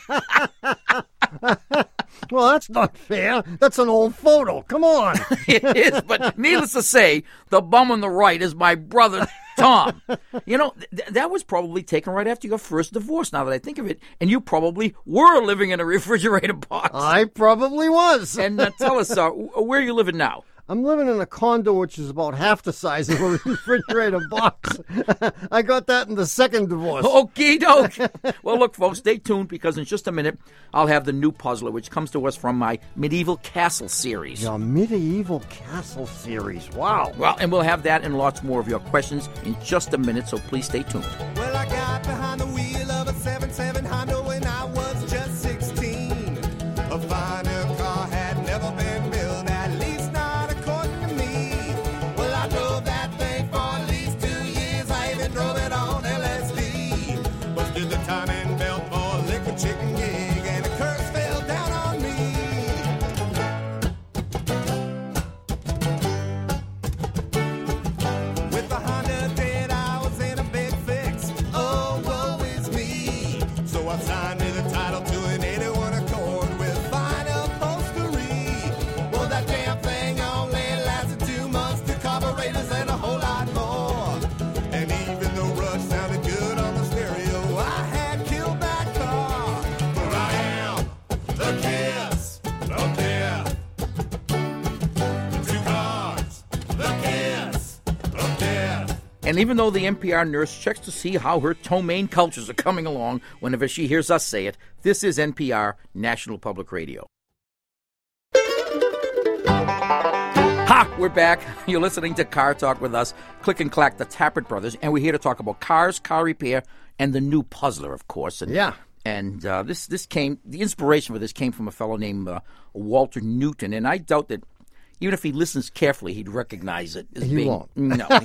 Well, that's not fair. That's an old photo. Come on. It is, but needless to say, the bum on the right is my brother, Tom. You know, th- that was probably taken right after your first divorce, now that I think of it, and you probably were living in a refrigerator box. I probably was. And uh, tell us, uh, where are you living now? I'm living in a condo which is about half the size of a refrigerator box. I got that in the second divorce. Okie doke. Well, look, folks, stay tuned because in just a minute I'll have the new puzzler, which comes to us from my Medieval Castle series. Your medieval castle series. Wow. Well, and we'll have that and lots more of your questions in just a minute, so please stay tuned. Well, I got behind the wheel of a seven seven Honda when I was just sixteen. A finer car had never been built, at least not according to me. Well, I drove that thing for at least two years. I even drove it on L S D. And even though the N P R nurse checks to see how her ptomaine cultures are coming along whenever she hears us say it, this is N P R, National Public Radio. Ha! We're back. You're listening to Car Talk with us, Click and Clack, the Tappert brothers, and we're here to talk about cars, car repair, and the new Puzzler, of course. And, Yeah. And uh, this this came, the inspiration for this came from a fellow named uh, Walter Newton, and I doubt that even if he listens carefully, he'd recognize it as He being. won't. No. He,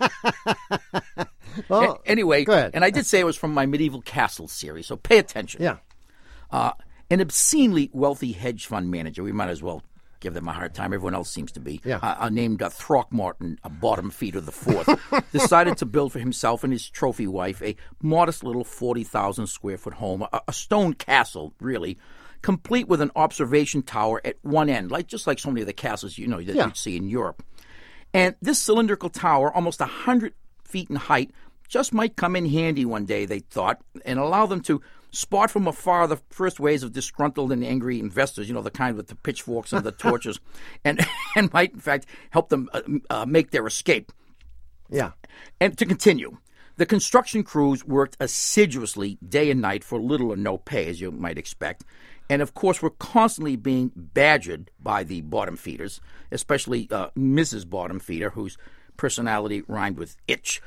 Well, A- anyway, go ahead. and I did say it was from my Medieval Castles series, so pay attention. Yeah. Uh, an obscenely wealthy hedge fund manager, we might as well give them a hard time, everyone else seems to be, Yeah. uh, uh, named uh, Throckmorton, a bottom feeder the fourth, decided to build for himself and his trophy wife a modest little forty thousand square foot home, a, a stone castle, really, complete with an observation tower at one end, like just like so many of the castles you know that Yeah. you'd see in Europe. And this cylindrical tower, almost a hundred feet in height, just might come in handy one day, they thought, and allow them to spot from afar the first waves of disgruntled and angry investors, you know, the kind with the pitchforks and the torches, and and might, in fact, help them uh, uh, make their escape. Yeah. And to continue, the construction crews worked assiduously day and night for little or no pay, as you might expect, and of course were constantly being badgered by the bottom feeders, especially uh, Missus Bottom Feeder, whose personality rhymed with itch.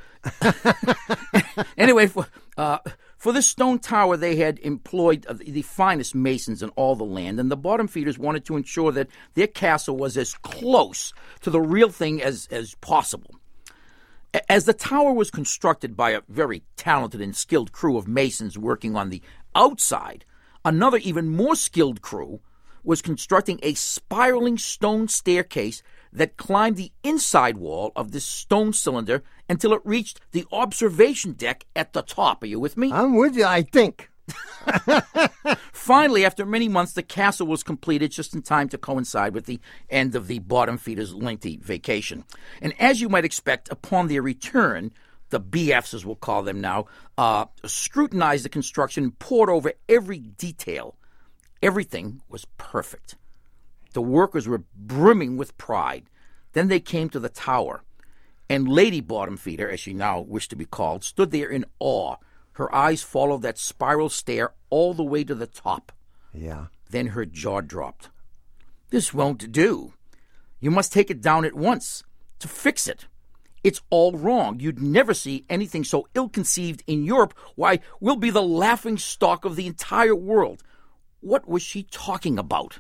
Anyway, for, uh, for this stone tower, they had employed uh, the finest masons in all the land, and the bottom feeders wanted to ensure that their castle was as close to the real thing as, as possible. A- As the tower was constructed by a very talented and skilled crew of masons working on the outside, another even more skilled crew was constructing a spiraling stone staircase that climbed the inside wall of this stone cylinder until it reached the observation deck at the top. Are you with me? I'm with you, I think. Finally, after many months, the castle was completed just in time to coincide with the end of the bottom feeder's lengthy vacation. And as you might expect, upon their return, the B Fs, as we'll call them now, uh, scrutinized the construction and pored over every detail. Everything was perfect. The workers were brimming with pride. Then they came to the tower, and Lady Bottom Feeder, as she now wished to be called, stood there in awe. Her eyes followed that spiral stair all the way to the top. Yeah. Then her jaw dropped. This won't do. You must take it down at once to fix it. It's all wrong. You'd never see anything so ill-conceived in Europe. Why, we'll be the laughing stock of the entire world. What was she talking about?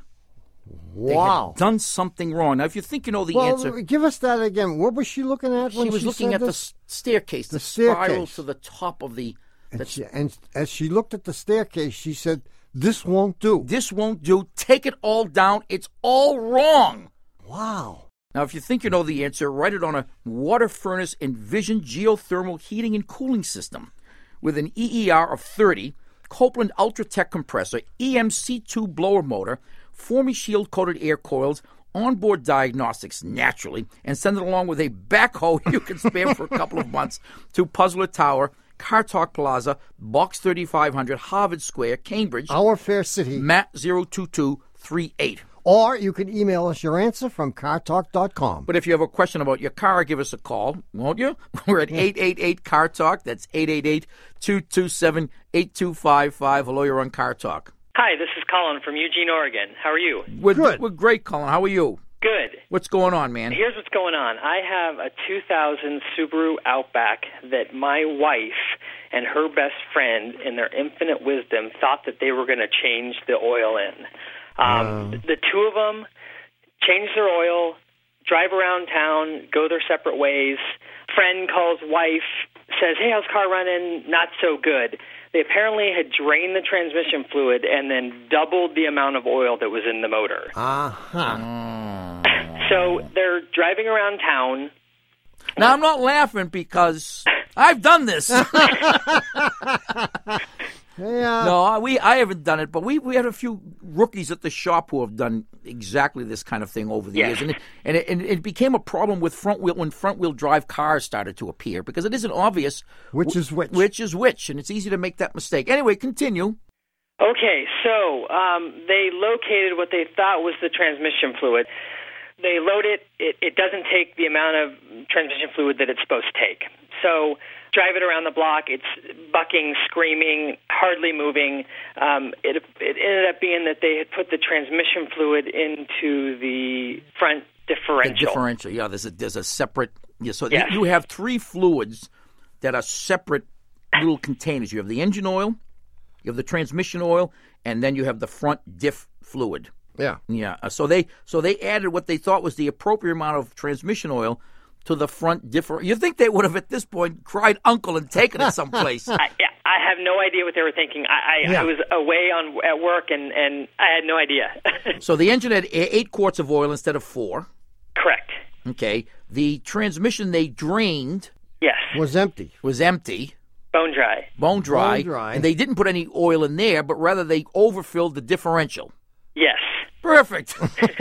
They Wow. had done something wrong. Now, if you think you know the Well, answer, give us that again. What was she looking at when she was she looking said at the this? s- staircase, the, The spiral staircase. to the top of the. And, That's, she, and as she looked at the staircase, she said, "This won't do." this won't do. Take it all down. It's all wrong. Wow. Now, if you think you know the answer, write it on a water furnace envisioned geothermal heating and cooling system with an E E R of thirty, Copeland Ultratech compressor, E M C two blower motor, Formy Shield coated air coils, onboard diagnostics, naturally, and send it along with a backhoe you can spare for a couple of months to Puzzler Tower, Car Talk Plaza, Box thirty-five hundred, Harvard Square, Cambridge, Our fair city. Matt zero two two three eight. Or you can email us your answer from car talk dot com. But if you have a question about your car, give us a call, won't you? We're at eight eight eight, C A R Talk. That's eight eight eight, two two seven, eight two five five. Hello, you're on Car Talk. Hi, this is Colin from Eugene, Oregon. How are you? We're, Good. We're great, Colin. How are you? Good. What's going on, man? Here's what's going on. I have a two thousand Subaru Outback that my wife and her best friend, in their infinite wisdom, thought that they were going to change the oil in. Um, the two of them change their oil, drive around town, go their separate ways. Friend calls wife, says, "Hey, how's car running?" Not so good. They apparently had drained the transmission fluid and then doubled the amount of oil that was in the motor. Uh-huh. So they're driving around town. Now, I'm not laughing because I've done this. Yeah. No, we I haven't done it, but we, we had a few rookies at the shop who have done exactly this kind of thing over the Yeah. years, and it, and, it, and it became a problem with front wheel when front wheel drive cars started to appear because it isn't obvious Which is which. which is which, and it's easy to make that mistake. Anyway, continue. Okay, so um, they located what they thought was the transmission fluid. They load it. it. It doesn't take the amount of transmission fluid that it's supposed to take. So drive it around the block. It's bucking, screaming, hardly moving. Um, it, it ended up being that they had put the transmission fluid into the front differential. The differential, yeah. There's a there's a separate. Yeah, so Yes. you have three fluids that are separate little containers. You have the engine oil, you have the transmission oil, and then you have the front diff fluid. Yeah. Yeah. uh, So they so they added what they thought was the appropriate amount of transmission oil to the front differ. You think they would have at this point cried uncle and taken it someplace? I, yeah, I have no idea what they were thinking. I, I, Yeah. I was away on at work, and, and I had no idea. So the engine had a- eight quarts of oil instead of four. Correct. Okay. The transmission they drained Yes. Was empty. was empty, Bone dry. bone dry, Bone dry. and they didn't put any oil in there, but rather they overfilled the differential. Yes. Perfect.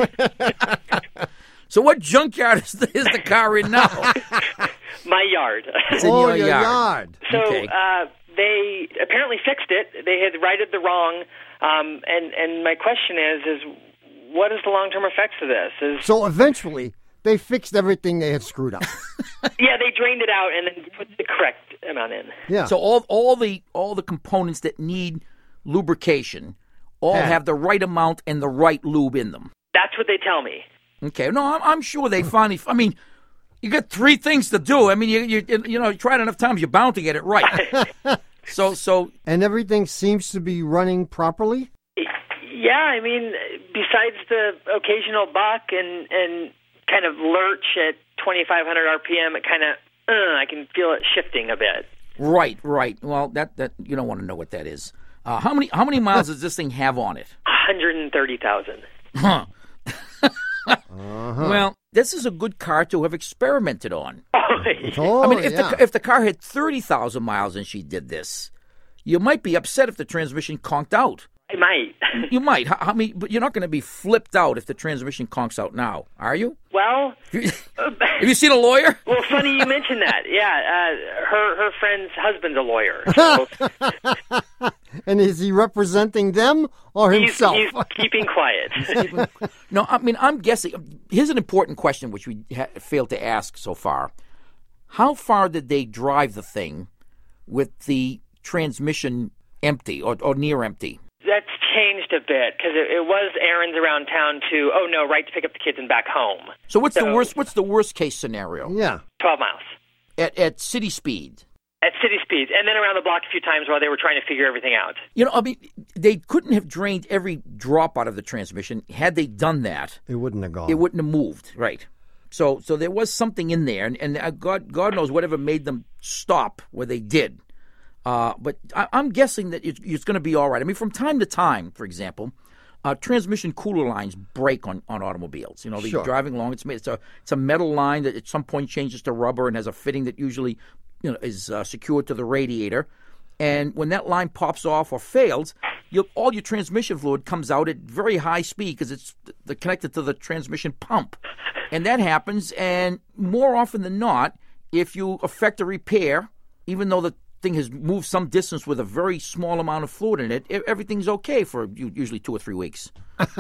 So what junkyard is the, is the car in now? My yard. It's in oh, your your yard. yard. So Okay. uh, they apparently fixed it. They had righted the wrong. Um, and, and my question is, is what is the long-term effects of this? Is So eventually, they fixed everything they had screwed up. Yeah, they drained it out and then put the correct amount in. Yeah. So all all the all the components that need lubrication all Yeah. have the right amount and the right lube in them. That's what they tell me. Okay. No, I'm, I'm sure they finally. I mean, you got three things to do. I mean, you you you know, you try it enough times, you're bound to get it right. so so And everything seems to be running properly? Yeah, I mean, besides the occasional buck and, and kind of lurch at twenty-five hundred R P M, it kind of, uh, I can feel it shifting a bit. right, right. Well, that that you don't want to know what that is. Uh, how many how many miles does this thing have on it? one hundred thirty thousand. Huh. Well, this is a good car to have experimented on. Oh, I mean, if yeah. the if the car had thirty thousand miles and she did this, you might be upset if the transmission conked out. I might. You might. How, how many? But you're not going to be flipped out if the transmission conks out now, are you? Well, Have you seen a lawyer? well, funny you mentioned that. Yeah, uh, her her friend's husband's a lawyer. So And is he representing them or he's, himself? he's keeping quiet. No, I mean, I'm guessing. Here's an important question which we ha- failed to ask so far. How far did they drive the thing with the transmission empty or, or near empty? That's changed a bit because it, it was errands around town to, oh no, right to pick up the kids and back home. So what's the So- worst? What's the worst case scenario? Yeah. twelve miles. At at city speed. At city speeds, and then around the block a few times while they were trying to figure everything out. You know, I mean, they couldn't have drained every drop out of the transmission. Had they done that, It wouldn't have gone. it wouldn't have moved. Right. So, so there was something in there, and, and uh, God, God knows whatever made them stop where they did. Uh, but I, I'm guessing that it's, it's going to be all right. I mean, from time to time, for example, uh, transmission cooler lines break on, on automobiles. You know, they're Sure. driving along. It's made, it's a it's a metal line that at some point changes to rubber and has a fitting that usually, you know, is uh, secured to the radiator. And when that line pops off or fails, you all your transmission fluid comes out at very high speed because it's th- connected to the transmission pump. And that happens, and more often than not, if you effect a repair, even though the thing has moved some distance with a very small amount of fluid in it, e- everything's okay for u- usually two or three weeks.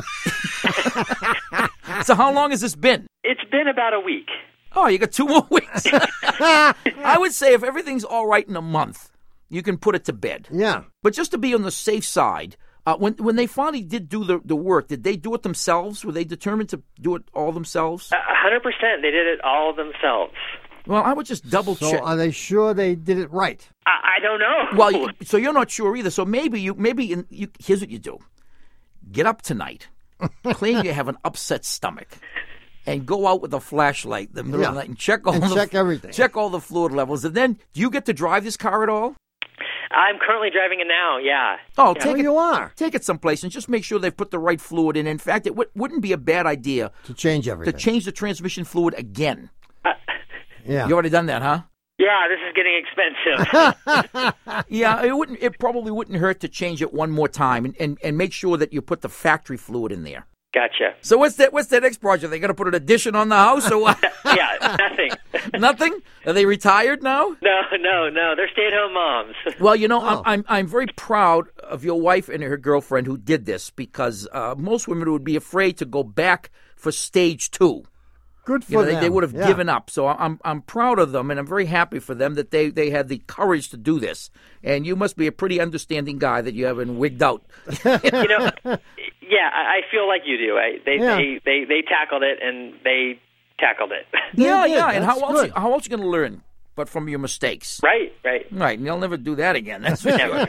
So how long has this been? It's been about a week. Oh, you got two more weeks. I would say if everything's all right in a month, you can put it to bed. Yeah. But just to be on the safe side, uh, when when they finally did do the, the work, did they do it themselves? Were they determined to do it all themselves? A hundred percent. They did it all themselves. Well, I would just double So check. are they sure they did it right? I, I don't know. Well, you, so you're not sure either. So maybe you maybe in, you, here's what you do: get up tonight, claim you have an upset stomach, and go out with a flashlight in the middle of Yeah. the night and check all And the check everything. check all the fluid levels. And then, do you get to drive this car at all? I'm currently driving it now. Yeah. Oh, Yeah. take Oh, it. you are. Take it someplace and just make sure they've put the right fluid in. In fact, it w- wouldn't be a bad idea To change to everything. change the transmission fluid again. Yeah. You already done that, huh? Yeah, this is getting expensive. Yeah, it wouldn't. It probably wouldn't hurt to change it one more time and, and, and make sure that you put the factory fluid in there. Gotcha. So what's that? What's that next project? Are they going to put an addition on the house or what? Yeah, nothing. Nothing? Are they retired now? No, no, no. They're stay-at-home moms. Well, you know, Oh. I'm, I'm I'm very proud of your wife and her girlfriend who did this because uh, most women would be afraid to go back for stage two. Good for You know, they, them. they would have Yeah. given up. So I'm I'm proud of them, and I'm very happy for them that they, they had the courage to do this. And you must be a pretty understanding guy that you haven't wigged out. You know, yeah, I I feel like you do. I, they, Yeah. they they they tackled it and they tackled it. yeah, did. yeah. And how That's else good. how else you going to learn but from your mistakes? Right, right. Right, and they'll never do that again. That's for sure.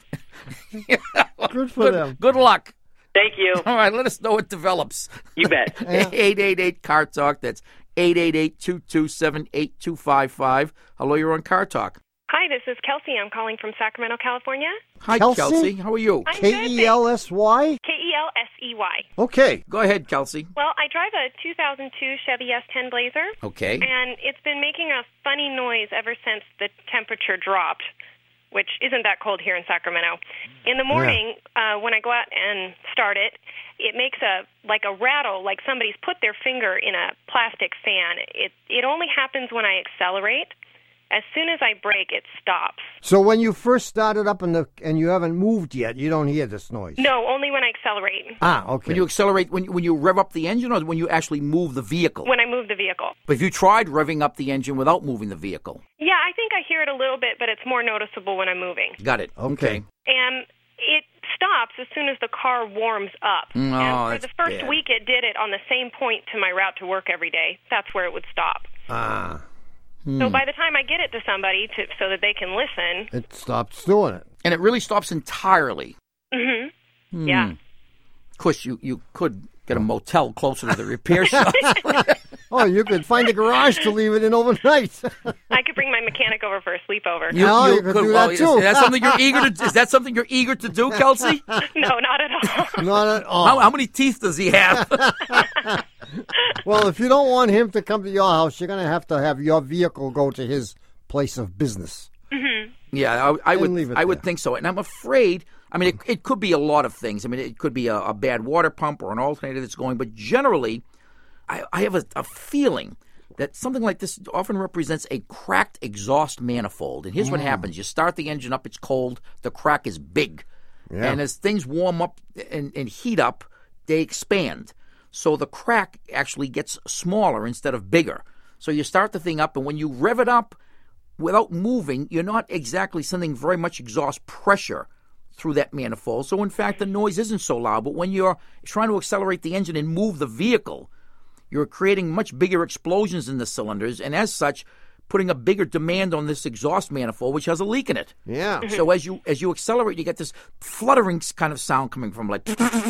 Good for good, them. Good luck. Thank you. All right, let us know what develops. You bet. eight eight eight Car Talk. That's eight eight eight, two two seven, eight two five five. Hello, you're on Car Talk. Hi, this is Kelsey. I'm calling from Sacramento, California. Hi, Kelsey? Kelsey. How are you? I'm K good, E L S Y? K E L S E Y. Okay. Go ahead, Kelsey. Well, I drive a two thousand two Chevy S ten Blazer. Okay. And it's been making a funny noise ever since the temperature dropped, which isn't that cold here in Sacramento. In the morning, uh, when I go out and start it, it makes a like a rattle, like somebody's put their finger in a plastic fan. It it only happens when I accelerate. As soon as I brake, it stops. So when you first started up in the and you haven't moved yet, you don't hear this noise. No, only when I accelerate. Ah, okay. When you accelerate, when you, when you rev up the engine, or when you actually move the vehicle? When I move the vehicle. But if you tried revving up the engine without moving the vehicle? Yeah, I think I hear it a little bit, but it's more noticeable when I'm moving. Got it. Okay. And it stops as soon as the car warms up. No, and for that's the first bad. week, it did it on the same point to my route to work every day. That's where it would stop. Ah. So by the time I get it to somebody to, so that they can listen, It stops doing it. And it really stops entirely. hmm Hmm. yeah. Of course, you, you could get a motel closer to the repair shop. Oh, you could find a garage to leave it in overnight. I could bring my mechanic over for a sleepover. You, No, you you could do well, that is- too. Is that something you're eager to? Is that something you're eager to do, Kelsey? No, not at all. Not at all. How, how many teeth does he have? Well, if you don't want him to come to your house, you're going to have to have your vehicle go to his place of business. hmm Yeah, I, I And would. leave it I would there. think so, and I'm afraid. I mean, it, it could be a lot of things. I mean, it could be a, a bad water pump or an alternator that's going. But generally, I, I have a, a feeling that something like this often represents a cracked exhaust manifold. And here's what Mm. happens: you start the engine up, it's cold, the crack is big, Yeah. and as things warm up and, and heat up, they expand. So the crack actually gets smaller instead of bigger. So you start the thing up, and when you rev it up without moving, you're not exactly sending very much exhaust pressure through that manifold. So in fact, the noise isn't so loud. But when you're trying to accelerate the engine and move the vehicle, you're creating much bigger explosions in the cylinders, and as such, putting a bigger demand on this exhaust manifold, which has a leak in it. Yeah. So as you as you accelerate, you get this fluttering kind of sound coming from like.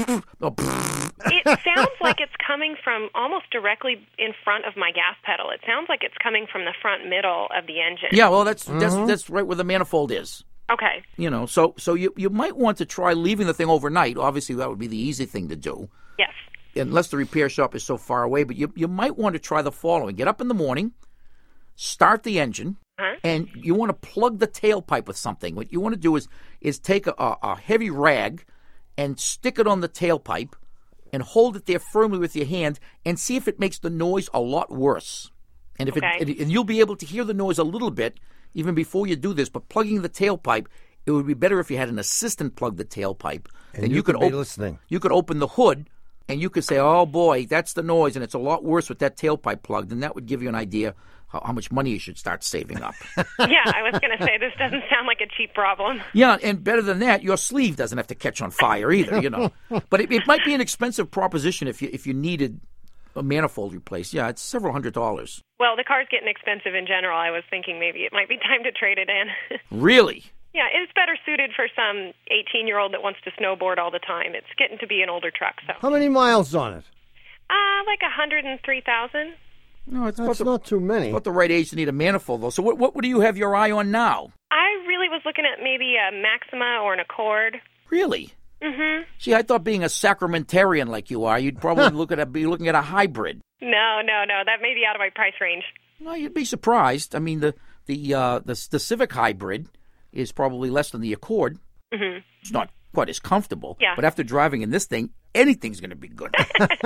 It sounds like it's coming from almost directly in front of my gas pedal. It sounds like it's coming from the front middle of the engine. Yeah, well, that's that's Mm-hmm. that's right where the manifold is. Okay. You know, so so you you might want to try leaving the thing overnight. Obviously, that would be the easy thing to do, Yes. unless the repair shop is so far away. But you you might want to try the following: get up in the morning, start the engine, Uh-huh. and you want to plug the tailpipe with something. What you want to do is is take a, a, a heavy rag and stick it on the tailpipe and hold it there firmly with your hand and see if it makes the noise a lot worse. And if Okay. it, and you'll be able to hear the noise a little bit even before you do this. But plugging the tailpipe, it would be better if you had an assistant plug the tailpipe. And Then you could could be op- listening. You could open the hood and you could say, "Oh boy, that's the noise," and it's a lot worse with that tailpipe plugged. And that would give you an idea how, how much money you should start saving up. Yeah, I was going to say this doesn't sound like a cheap problem. Yeah, and better than that, your sleeve doesn't have to catch on fire either, you know. But it, it might be an expensive proposition if you if you needed a manifold replaced. Yeah, it's several hundred dollars. Well, the car's getting expensive in general. I was thinking maybe it might be time to trade it in. Really? Yeah, it's better suited for some eighteen-year-old that wants to snowboard all the time. It's getting to be an older truck, so. How many miles on it? Uh, like one hundred three thousand. No, it's That's about the, not too many. about the right age to need a manifold, though. So what, what do you have your eye on now? I really was looking at maybe a Maxima or an Accord. Really? Mm-hmm. See, I thought being a sacramentarian like you are, you'd probably look at a, be looking at a hybrid. No, no, no. That may be out of my price range. No, you'd be surprised. I mean, the the uh, the, the Civic hybrid is probably less than the Accord. Mm-hmm. It's not quite as comfortable. Yeah. But after driving in this thing, anything's going to be good.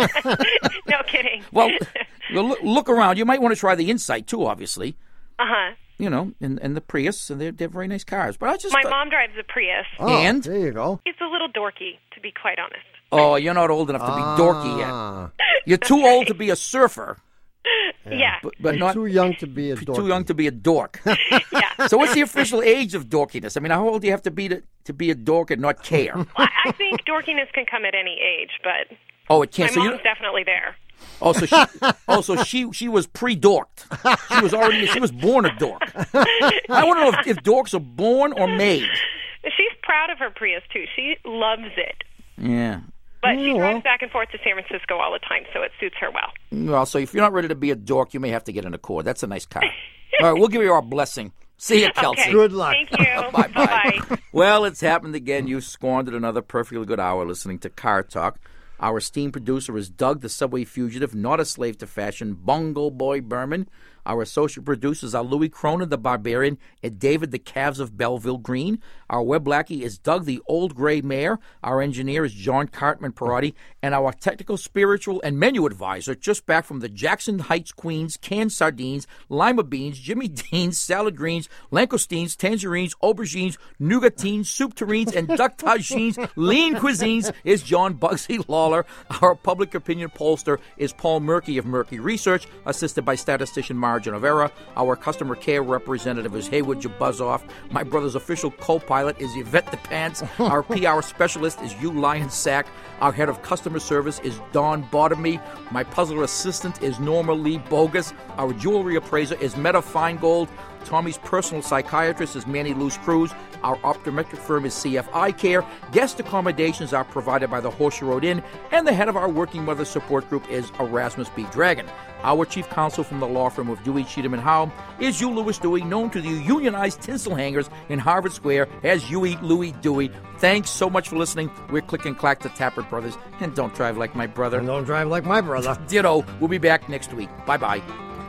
No kidding. Well, well, look, look around. You might want to try the Insight too, obviously. Uh-huh. You know, and, and the Prius, and they're, they're very nice cars. But I just My thought- mom drives a Prius. Oh, And? there you go. It's a little dorky, to be quite honest. Oh, you're not old enough to be dorky Ah. yet. You're too old to be a surfer. Yeah. But, but And not too young to be a dork. too young to be a dork. Yeah. So what's the official age of dorkiness? I mean, how old do you have to be to, to be a dork and not care? Well, I think dorkiness can come at any age, but Oh, it can't. my So you, mom's definitely there. oh, so she, oh, so she, she was pre-dorked. She was already, she was born a dork. I want to know if, if dorks are born or made. She's proud of her Prius, too. She loves it. Yeah. But she Oh, drives well. back and forth to San Francisco all the time, so it suits her well. Well, so if you're not ready to be a dork, you may have to get an Accord. That's a nice car. All right, we'll give you our blessing. See you, Kelsey. Okay. Good luck. Thank you. Bye-bye. Bye-bye. Well, it's happened again. You squandered another perfectly good hour listening to Car Talk. Our esteemed producer is Doug, the subway fugitive, not a slave to fashion, Bungle Boy Berman. Our associate producers are Louis Cronin, the Barbarian, and David, the Calves of Belleville Green. Our web lackey is Doug, the Old Gray Mare. Our engineer is John Cartman Perotti. And our technical, spiritual, and menu advisor, just back from the Jackson Heights, Queens, canned sardines, lima beans, Jimmy Dean's, salad greens, langoustines, tangerines, aubergines, nougatines, soup terrines, and duck tagines, lean cuisines, is John Bugsy Lawler. Our public opinion pollster is Paul Murky of Murky Research, assisted by statistician Margin of Error. Our customer care representative is Haywood Jabuzoff. My brother's official co-pilot is Yvette DePants. Our P R specialist is Hugh Lyonsack. Our head of customer service is Don Bottomy. My puzzler assistant is Norma Lee Bogus. Our jewelry appraiser is Meta Feingold. Tommy's personal psychiatrist is Manny Luce Cruz. Our optometric firm is C F Eye Care. Guest accommodations are provided by the Horseshoe Road Inn. And the head of our Working Mother Support Group is Erasmus B. Dragon. Our chief counsel from the law firm of Dewey, Cheatham and Howe is Hugh Lewis Dewey, known to the unionized tinsel hangers in Harvard Square as Huey Louie Dewey. Thanks so much for listening. We're Click and Clack, the Tappert Brothers. And don't drive like my brother. And don't drive like my brother. Ditto. We'll be back next week. Bye-bye.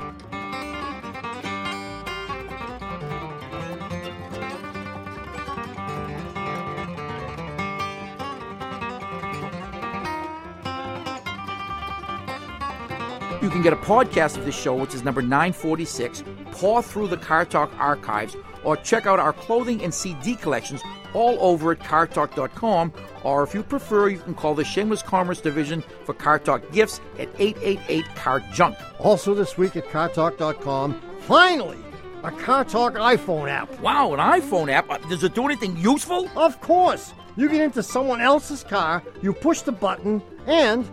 You can get a podcast of this show, which is number nine forty-six, paw through the Car Talk archives, or check out our clothing and C D collections all over at car talk dot com, or if you prefer, you can call the Shameless Commerce Division for Car Talk gifts at eight eight eight, C A R junk. Also this week at car talk dot com, finally, a Car Talk iPhone app. Wow, an iPhone app? Uh, Does it do anything useful? Of course. You get into someone else's car, you push the button, and...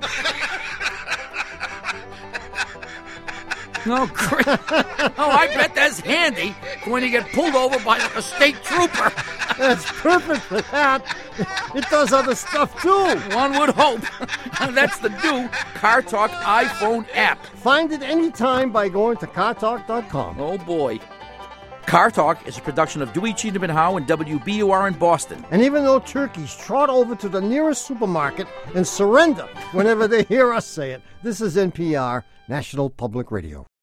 Oh, great. Oh, I bet that's handy when you get pulled over by like a state trooper. That's perfect for that. It does other stuff, too. One would hope. That's the new Car Talk iPhone app. Find it anytime by going to car talk dot com. Oh, boy. Car Talk is a production of Dewey, Cheatham and Howe and W B U R in Boston. And even though turkeys trot over to the nearest supermarket and surrender whenever they hear us say it, this is N P R, National Public Radio.